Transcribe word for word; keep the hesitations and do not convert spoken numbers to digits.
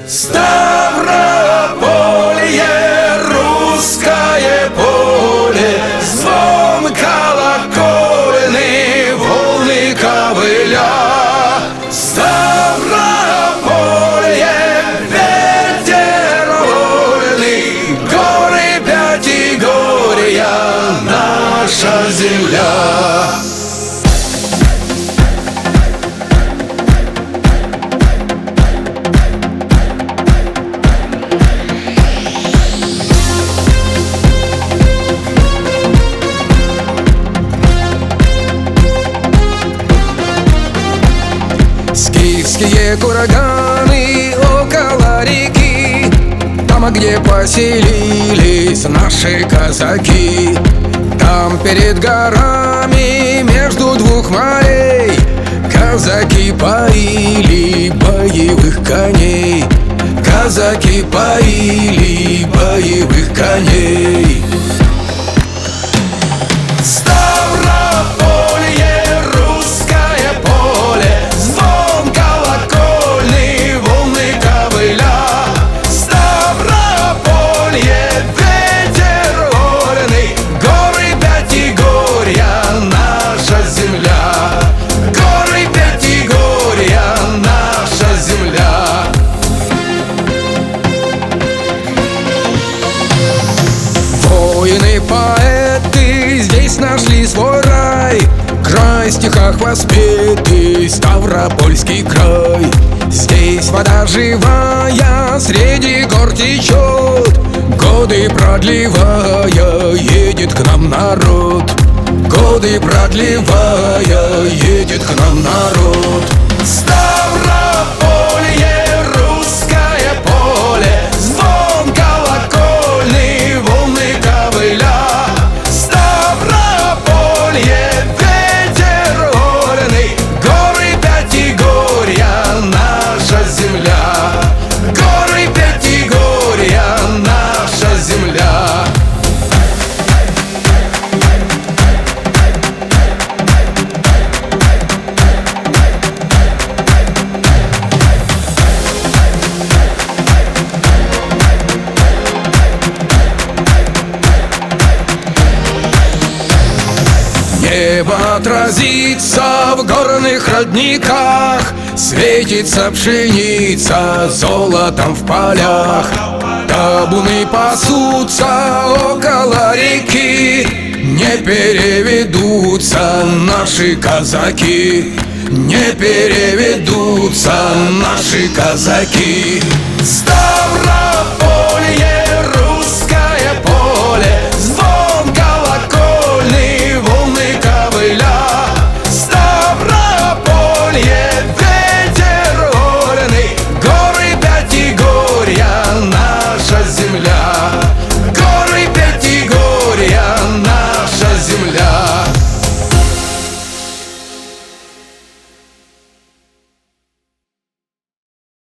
Ставрополье, русское поле, звон колокольный, волны ковыля. Ставрополье, ветер вольный, горы Пятигорья, наша земля. Скифские курганы около реки, там, где поселились наши казаки. Там перед горами между двух морей казаки поили боевых коней. Казаки поили боевых коней. Поэты здесь нашли свой рай, край стихах воспетый, Ставропольский край. Здесь вода живая среди гор течет, годы продлевая, едет к нам народ. Годы продлевая, едет к нам народ. Ставрополье, русское поле, звон колокольный, волны ковыля. Ставрополье, ветер вольный, горы Пятигорья, наша земля. Горы Пятигорья, наша земля. Небо отразится в горных родниках, светится пшеница золотом в полях. Табуны пасутся около реки, не переведутся наши казаки. Не переведутся наши казаки. Ставрополье,